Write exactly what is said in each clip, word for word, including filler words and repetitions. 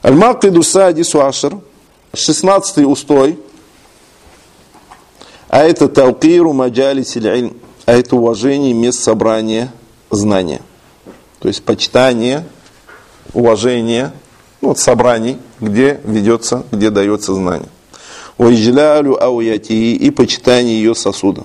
Аль-Макиду Садису Ашр, шестнадцатый устой, а это талкиру маджалис иль-илм, а это уважение мест собрания знания. То есть почитание, уважение, ну, вот собраний, где ведется, где дается знание. Уиджлялю ауятии, и почитание ее сосуда.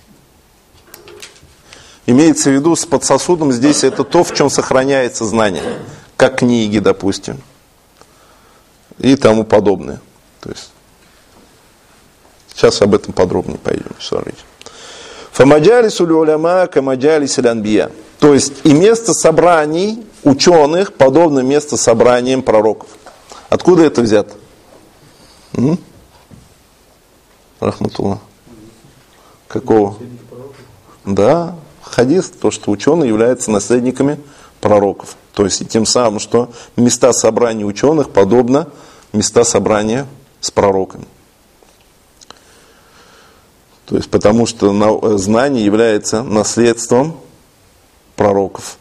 Имеется в виду с под сосудом здесь это то, в чем сохраняется знание, как книги, допустим, и тому подобное. То есть сейчас об этом подробнее пойдем. Фамаджалис уль-уляма камаджалис аль-анбия. То есть и место собраний ученых подобно месту собраниям пророков. Откуда это взято? М? Рахматуллах. Какого? Да, хадис, то, что ученые являются наследниками пророков. То есть и тем самым, что места собрания ученых подобно места собрания с пророками. То есть потому что знание является наследством пророков.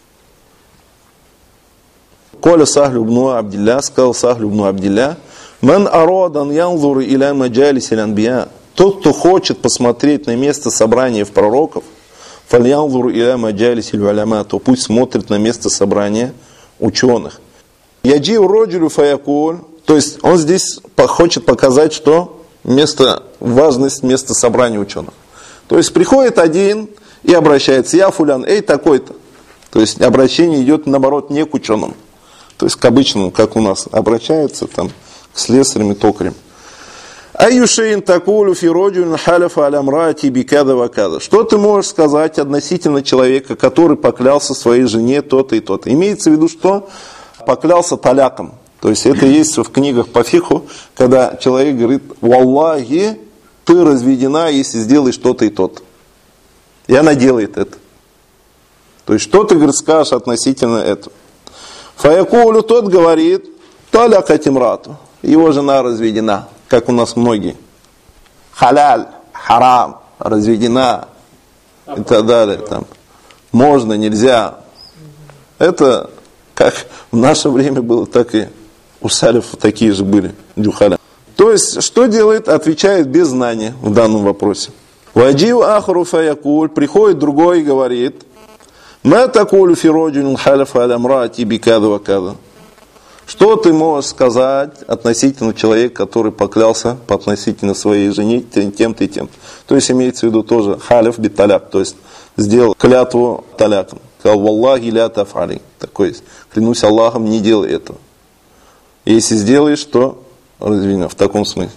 Коля Сахлю ибн Абдилля, сказал Сахлю ибн Абдилля, «Ман арадан янзур иля маджалис аль-анбия». Тот, кто хочет посмотреть на место собрания в пророков, фальянзур иля маджалис аль-уляма, то пусть смотрит на место собрания ученых. Яджи роджулю фаякуль, то есть он здесь хочет показать, что место, важность места собрания ученых. То есть приходит один и обращается, я фулян, эй, такой-то. То есть обращение идет, наоборот, не к ученым. То есть к обычному, как у нас, обращаются там, к слесарям и токарям. Аюшейн такулю фироджун халяфа алямрати бикада вакада. Что ты можешь сказать относительно человека, который поклялся своей жене то-то и то-то? Имеется в виду, что поклялся таляком. То есть это есть в книгах по фиху, когда человек говорит, валлахи, ты разведена, если сделаешь то-то и то-то. И она делает это. То есть что ты, говорит, скажешь относительно этого? Фаякулю, тот говорит, таляка тимрату, его жена разведена, как у нас многие. Халяль, харам, разведена и так далее. Там. Можно, нельзя. Это как в наше время было, так и у салифов такие же были. Дюхаля. То есть, что делает? Отвечает без знания в данном вопросе. Ваджиу ахру фаякуль, приходит другой и говорит, ма такулю фироджун халяфа алямрати бикада вакада. Что ты можешь сказать относительно человека, который поклялся по относительно своей жене тем-то и тем? То есть имеется в виду тоже халяф бит таляк, то есть сделал клятву таляком. Сказал, валлахи ля тафали. Такой есть. Клянусь Аллахом, не делай этого. Если сделаешь, то разведена. В таком смысле.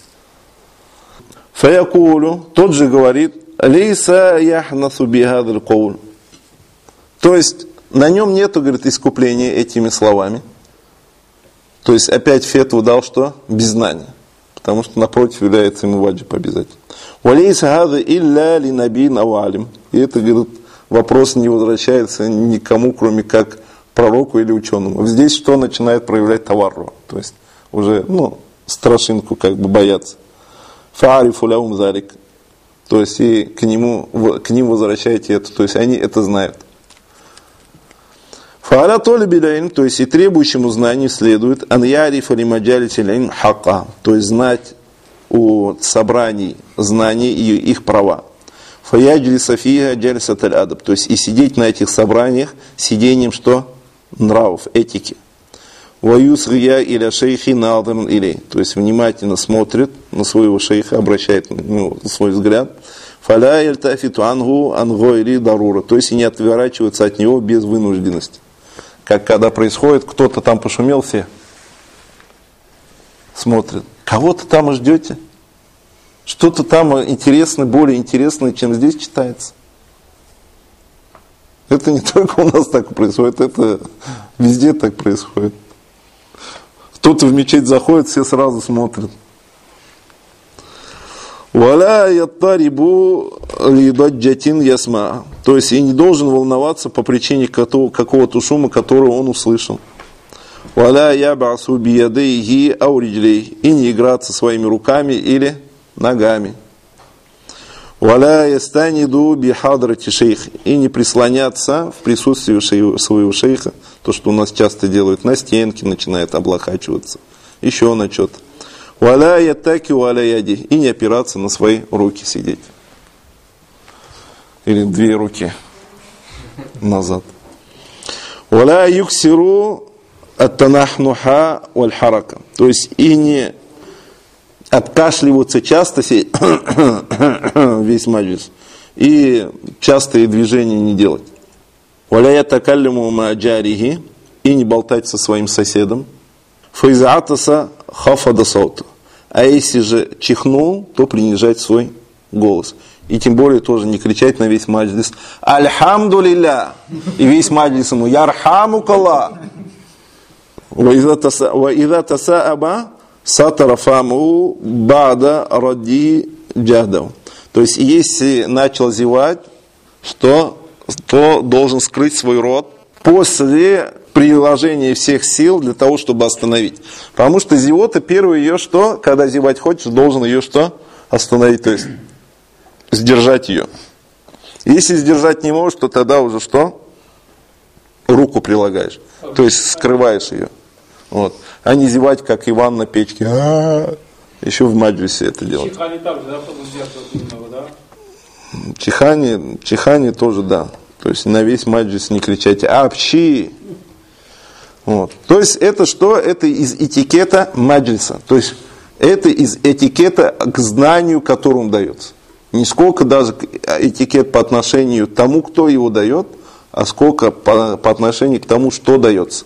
Фаякулю, тот же говорит, лейса яхнасу бихадаль коуль. То есть на нем нету, говорит, искупления этими словами. То есть опять фетву дал что? Без знания. Потому что напротив является ему ваджиб обязательно. Валейса хада илля ли набин ауалим. И это, говорит, вопрос не возвращается никому, кроме как пророку или ученому. Здесь что начинает проявлять таварру? То есть уже, ну, страшинку как бы бояться. Фаарифу ляум зарик. То есть и к, нему, к ним возвращаете это. То есть они это знают. Фааля толи биляйн, то есть и требующему знанию следует аньярифа лимаджалитилин хака, то есть знать у собраний знаний и их права. Фаяджли софия джальсаталь адаб, то есть и сидеть на этих собраниях сидением что? Нравов, этики. Ваюсрия иля шейхи надырн илей, то есть внимательно смотрит на своего шейха, обращает на него свой взгляд. Фаля яльтафиту ангу ангу или дарура, то есть и не отворачивается от него без вынужденности. Как когда происходит, кто-то там пошумел, все смотрят. Кого-то там ждете? Что-то там интересное, более интересное, чем здесь читается. Это не только у нас так происходит, это везде так происходит. Кто-то в мечеть заходит, все сразу смотрят. Валя яттарибу лидаджатин ясма. То есть и не должен волноваться по причине какого-то шума, который он услышал. Валя ябасу биядейхи ауриджлей. И не играться своими руками или ногами. Валя ястаниду бихадрати шейх. И не прислоняться в присутствии своего шейха. То, что у нас часто делают, на стенке начинает облокачиваться, еще на что-то. Валя ятаки валя яди. И не опираться на свои руки сидеть. Или две руки назад. Валя юксиру ат-танахнуха валь-харака. То есть и не откашливаться часто весь маджлис. И частые движения не делать. Валя ятакаллиму ма'джарихи. И не болтать со своим соседом. Файзаатаса хафада сауту. А если же чихнул, то принижать свой голос. И тем более тоже не кричать на весь маджлис «Альхамдулилля!» И весь маджлис ему «Ярхамукалла!» «Ваиза тасааба сатарафаму бада ради джахдау». То есть, если начал зевать, что, то должен скрыть свой рот после приложения всех сил для того, чтобы остановить. Потому что зевота, первое ее что? Когда зевать хочешь, должен ее что? Остановить, то есть сдержать ее. Если сдержать не можешь, то тогда уже что? Руку прилагаешь. То есть скрываешь ее. Вот. А не зевать, как Иван на печке. А-а-а. Еще в маджлисе это делать. Чихание также, да, немного, да? Чихание, чихание тоже, да. То есть на весь маджлис не кричать «Апчи!». Вот. То есть это что? Это из этикета маджлиса. То есть это из этикета к знанию, которому дается. Не сколько даже этикет по отношению к тому, кто его дает, а сколько по, по отношению к тому, что дается.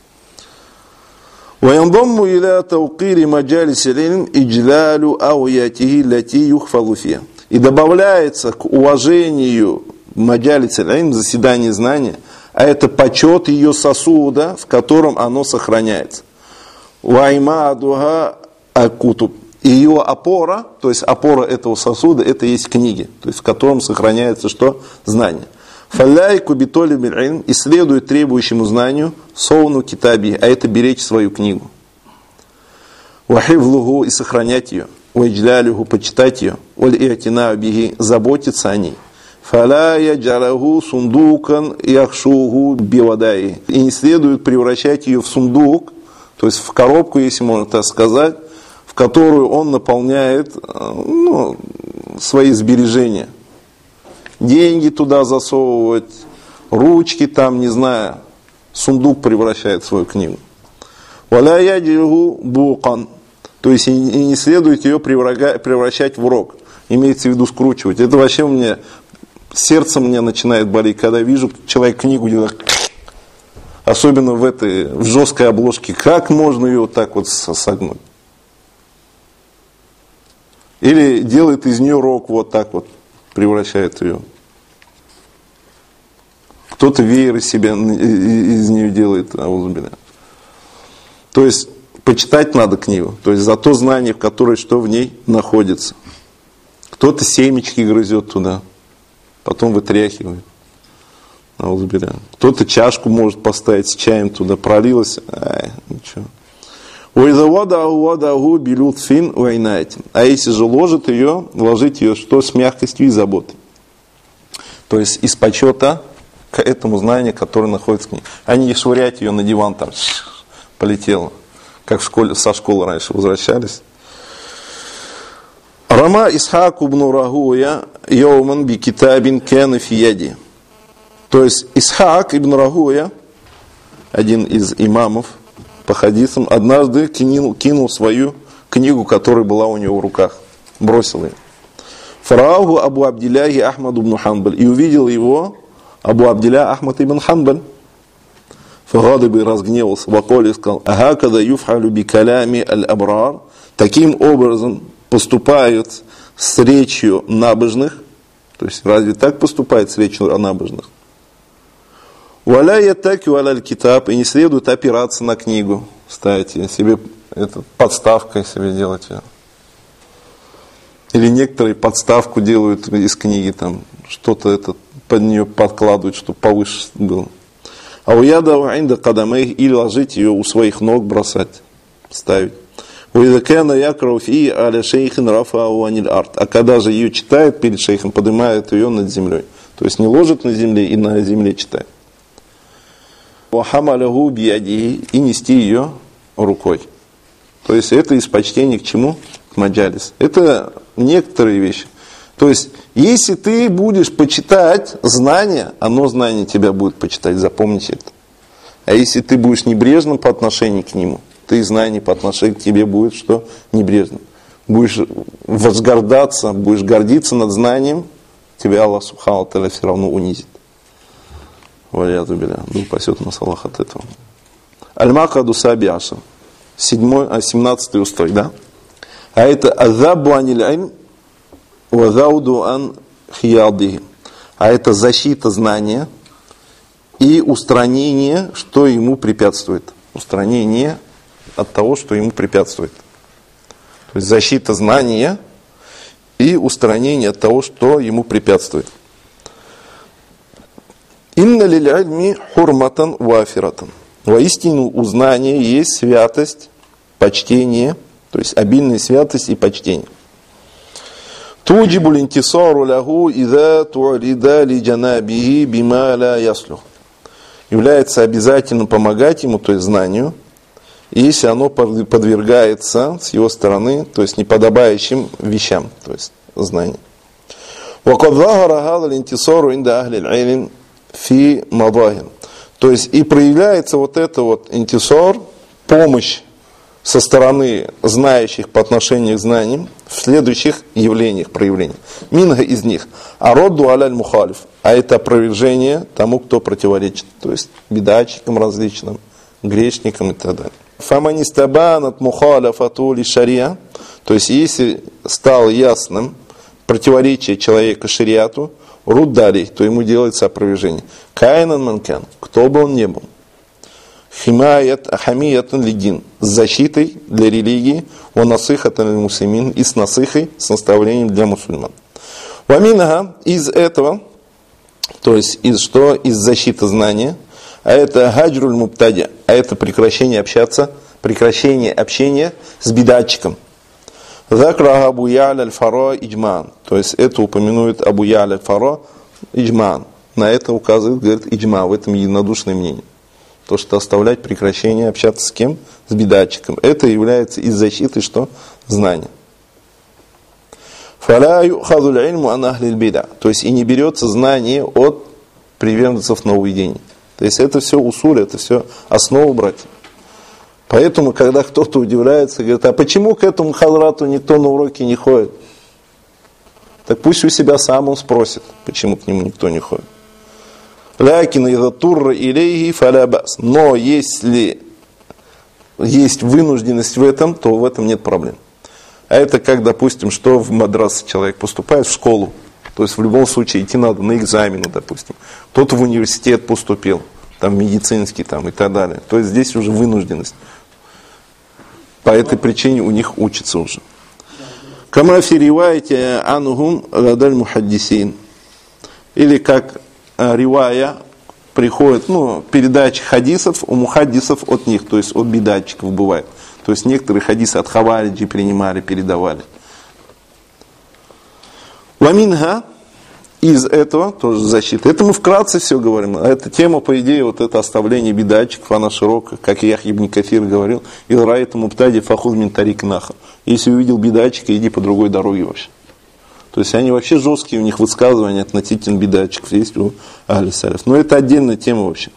وينضم إلى توقير مجالس العلم إجلال أوياته التي يحفظ فيها. И добавляется к уважению маджалис аль-илм, заседания знания, а это почет ее сосуда, в котором оно сохраняется. Ваймадуха акутуб. Ее опора, то есть опора этого сосуда, это есть книги, то есть в котором сохраняется что? Знание. Фалляйку битоли биль-илм, и следует требующему знанию соуну китаби, а это беречь свою книгу. Вахивлуху, и сохранять ее. Вайджлялюху, почитать ее. Валь-иатина бихи, заботиться о ней. Фаля яджалаху сундукан яхшуху бивадай. И не следует превращать ее в сундук, то есть в коробку, если можно так сказать, в которую он наполняет ну, свои сбережения. Деньги туда засовывать, ручки там, не знаю, сундук превращает в свою книгу. Валя яджалаху букан. То есть и не следует ее превращать в рог. Имеется в виду скручивать. Это вообще у меня... Сердце мне начинает болеть, когда вижу, человек книгу делает, особенно в этой, в жесткой обложке, как можно ее вот так вот согнуть? Или делает из нее рог вот так вот, превращает ее. Кто-то веер из себя, из нее делает. То есть, почитать надо книгу, то есть за то знание, в которое что в ней находится. Кто-то семечки грызет туда. Потом вытряхивает. Кто-то чашку может поставить с чаем туда, пролилось. Ай, ничего. А если же ложит ее, ложить ее что? С мягкостью и заботой. То есть из почета к этому знанию, которое находится в ней. А не швырять ее на диван, там полетело. Как в школе, со школы раньше возвращались. Рама Исхак ибн Рахуя йоуман би китабин кана фи яди. То есть Исхак ибн Рахуя, один из имамов по хадисам, однажды кинул, кинул свою книгу, которая была у него в руках, бросил ее. Фарааху Абу Абдилляхи Ахмад ибн Ханбаль, и увидел его Абу Абдилля Ахмад ибн Ханбаль. Фагадыби разгневался, ваколи сказал: ага, когда юфхалю би калями аль-абрар, таким образом поступают с речью набожных, то есть разве так поступает с речью о набожных? Валя ятаки валя аль-китаб, и не следует опираться на книгу, ставить себе это, подставкой себе делать. Или некоторые подставку делают из книги, там что-то это под нее подкладывают, чтобы повыше было. А у яда инда кадамей, или ложить ее у своих ног, бросать, ставить. А когда же ее читает перед шейхом, поднимает ее над землей. То есть не ложит на земле и на земле читает. вахамалаху биядихи, и нести ее рукой. То есть это из почтения к чему? К маджалис. Это некоторые вещи. То есть, если ты будешь почитать знания, оно знание тебя будет почитать, запомните это. А если ты будешь небрежным по отношению к нему, ты знание по отношению к тебе будет что? Небрежным. Будешь возгордаться, будешь гордиться над знанием, тебя Аллах Субхану Тааля все равно унизит. Валиязу билля. Да упасет нас Аллах от этого. Аль-Макаду Сабиаша. Седьмой, а семнадцатый устрой, да? А это азабу аниль ильм ва зауду ан хиядихи. А это защита знания и устранение, что ему препятствует. Устранение от того, что ему препятствует. То есть защита знания и устранение от того, что ему препятствует. Инна лиль ильми хурматан вафиратан. Воистину у знания есть святость, почтение, то есть обильная святость и почтение. Туджибу линтисару лаху иза туарида ли джанабихи бима ла яслюх. Является обязательным помогать ему, то есть знанию, если оно подвергается с его стороны, то есть неподобающим вещам, то есть знанию. وقد ظهر هذا الانتصار عند أهل العلم في مظاهر. То есть и проявляется вот это вот интисор, помощь со стороны знающих по отношению к знаниям в следующих явлениях, проявлениях. Минга из них. Ародду аляль мухалиф. А это опровержение тому, кто противоречит. То есть бедачикам различным, грешникам и так далее. Фаманистабанат мухалифату ли шария. То есть если стало ясным противоречие человека шариату, руддали, то ему делается опровержение. Кайнан манкан, кто бы он ни был. Химаят ахамиятан лидин, с защитой для религии, он насыхатан мусlimин, и с насыхой, с наставлением для мусульман. Ваминага, из этого, то есть из что? Из защиты знания, а это хаджруль мубтадя, а это прекращение общаться, прекращение общения с бедатчиком. Закра Абу Я'ля аль-Фара иджман, то есть это упоминует Абу Я'ля аль-Фара иджман. На это указывает, говорит, иджма, в этом единодушное мнение. То, что оставлять прекращение общаться с кем? С бедатчиком. Это является из защиты, что? Знания. Фаля юхазуль ильму ан ахлиль бида. То есть и не берется знание от приверженцев нововведений. То есть это все усуль, это все основа, братья. Поэтому, когда кто-то удивляется, говорит, а почему к этому хазрату никто на уроки не ходит? Так пусть у себя сам он спросит, почему к нему никто не ходит. Лякин иза турра илейхи фаля бас. Но если есть вынужденность в этом, то в этом нет проблем. А это как, допустим, что в мадрас человек поступает в школу. То есть в любом случае идти надо на экзамены, допустим. Кто-то в университет поступил, там медицинский там, и так далее. То есть здесь уже вынужденность. По этой причине у них учатся уже. Кама фи риваяте анухум гадаль мухаддисин. Или как ривая приходит, ну, передача хадисов у мухаддисов от них, то есть от бедатчиков бывает. То есть некоторые хадисы от хавариджи принимали, передавали. Ваминга, из этого тоже защита. Это мы вкратце все говорим. А эта тема, по идее, вот это оставление бедатчиков, она широкая, как Яхья ибн Кафир говорил, «Илра этому птади фахуд мин тарик наха». Если увидел бедатчика, иди по другой дороге вообще. То есть они вообще жесткие, у них высказывания относительно бедатчиков есть у ахли саляф. Но это отдельная тема вообще.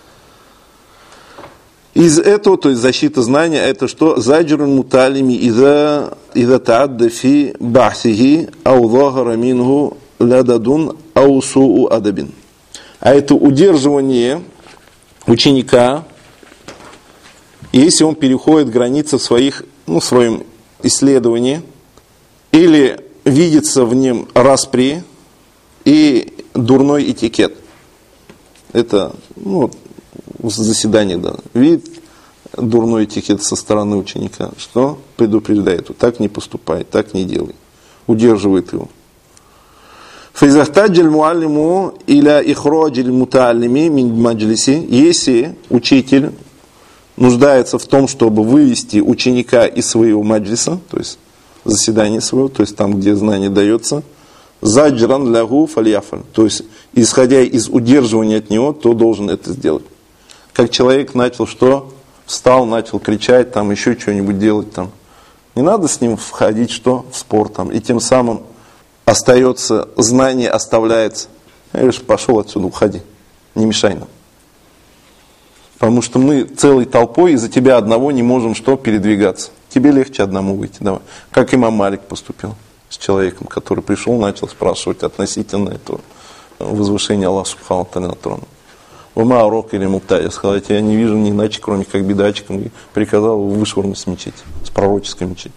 Из этого, то есть защита знания, это что? Заджрун муталими иза таадда фи бахсихи ау захара мингу лядадун ау суу адабин. А это удерживание ученика, если он переходит границы в своих, ну, в своем исследовании, или видится в нем распри и дурной этикет. Это, ну, в заседании, да, видит дурной этикет со стороны ученика, что предупреждает, так не поступай, так не делай, удерживает его. Физахтаджаль муаллиму иля ихроджаль муталлими мин маджлиси, если учитель нуждается в том, чтобы вывести ученика из своего маджлиса, то есть заседания своего, то есть там, где знание дается, заджран лягу фальяфаль, то есть исходя из удерживания от него, то должен это сделать. как человек начал что? Встал, начал кричать, там еще что-нибудь делать там. Не надо с ним входить что? В спор там. И тем самым остается, знание оставляется. Я говорю, пошел отсюда, уходи, не мешай нам. Потому что мы целой толпой из-за тебя одного не можем что? Передвигаться. Тебе легче одному выйти, давай. Как имам Малик поступил с человеком, который пришел, начал спрашивать относительно этого возвышения Аллаха Субхану ва Тааля на трон. Ума урок или муптая, сказал, я не вижу ни иначе, кроме как бедачиком, и приказал его вышвырнуть с мечети, с пророческой мечети.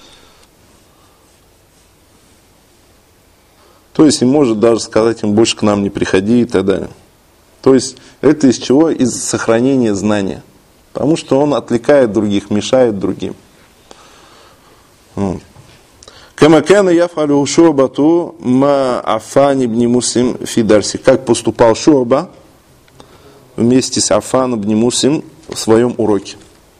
То есть, и может даже сказать им, больше к нам не приходи и так далее. То есть, это из чего? Из сохранения знания. Потому что он отвлекает других, мешает другим. Камакана яфалю Шу'бату ма Аффан ибн Муслим фи дарси. Как поступал Шу'ба вместе с Аффан ибн Муслим в своем уроке.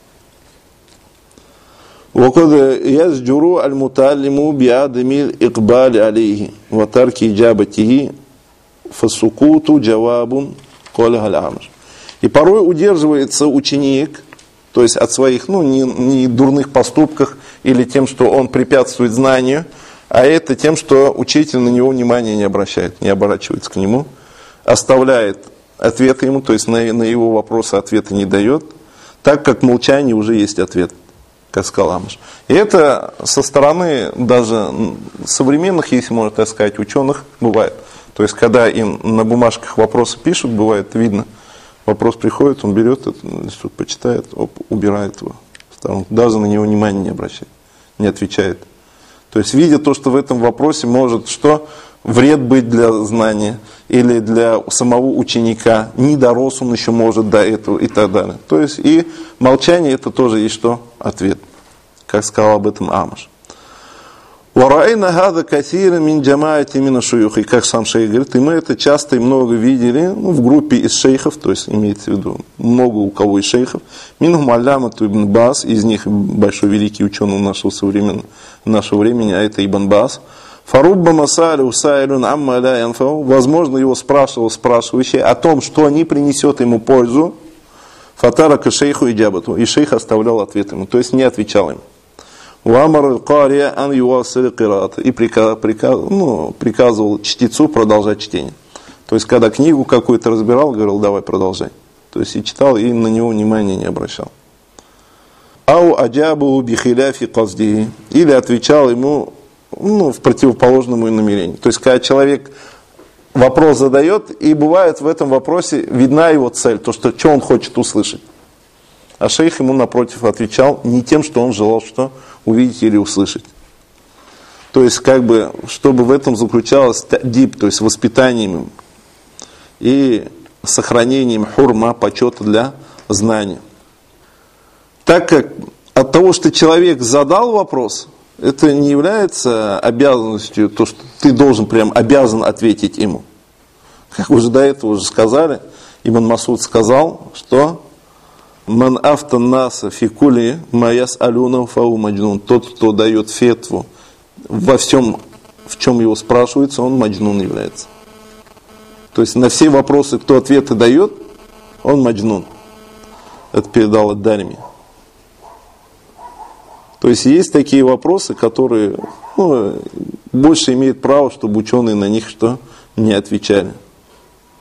وقد يزجر المتعلم بعدم الإقبال عليه وترك إجابته فالسكوت جواب قالها الأعمش. И порой удерживается ученик, то есть от своих, ну, не, не дурных поступках или тем, что он препятствует знанию, а это тем, что учитель на него внимания не обращает, не оборачивается к нему, оставляет ответы ему, то есть на, на его вопросы ответа не дает, так как в молчании уже есть ответ, как сказал Амаш. И это со стороны даже современных, если можно так сказать, ученых бывает. То есть, когда им на бумажках вопросы пишут, бывает видно, вопрос приходит, он берет это, почитает, оп, убирает его в сторону, даже на него внимания не обращает, не отвечает. То есть, видя то, что в этом вопросе может что? Вред быть для знания или для самого ученика, не дорос он еще может до этого и так далее. То есть, и молчание это тоже есть что? Ответ, как сказал об этом Амаш. وَرَأَيْنَا هَذَا كَثِيرًا مِنْ جَمَاعَةٍ مِنَ الشُّيُوخِ. И как сам шейх говорит, и мы это часто и много видели, ну, в группе из шейхов, то есть имеется в виду много у кого из шейхов. Минхум аллямату ибн Баас, из них большой великий ученый нашего современного нашего времени, а это Ибн Баас. Фарубба масалю сайлюн амма ля янфау. Возможно, его спрашивал спрашивающий о том, что не принесет ему пользу. Фатарака шейху иджабату. И шейх оставлял ответ ему, то есть не отвечал ему. Уамар кария ан юасили кирата. И приказ, приказ, ну, приказывал чтецу продолжать чтение. То есть, когда книгу какую-то разбирал, говорил, давай продолжай. То есть, и читал, и на него внимания не обращал. Ау аджабу бихиляфи казди. Или отвечал ему, ну, в противоположном ему намерении. То есть, когда человек вопрос задает, и бывает в этом вопросе видна его цель, то, что, что он хочет услышать. А шейх ему напротив отвечал не тем, что он желал что увидеть или услышать. То есть, как бы, чтобы в этом заключалось тадиб, то есть воспитанием и сохранением хурма, почета для знания. Так как от того, что человек задал вопрос, это не является обязанностью, то, что ты должен прям обязан ответить ему. Как уже до этого уже сказали, Ибн Масуд сказал, что «Ман афтан наса фи кули маяс алюна фау маджнун». Тот, кто дает фетву во всем, в чем его спрашивается, он маджнун является. То есть на все вопросы, кто ответы дает, он маджнун. Это передал ад-Дарими. То есть есть такие вопросы, которые, ну, больше имеют право, чтобы ученые на них что не отвечали.